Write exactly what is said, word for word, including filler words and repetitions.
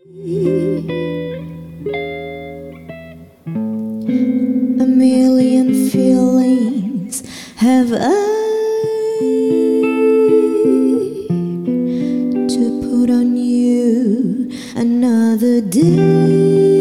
A million feelings have I to put on you another day.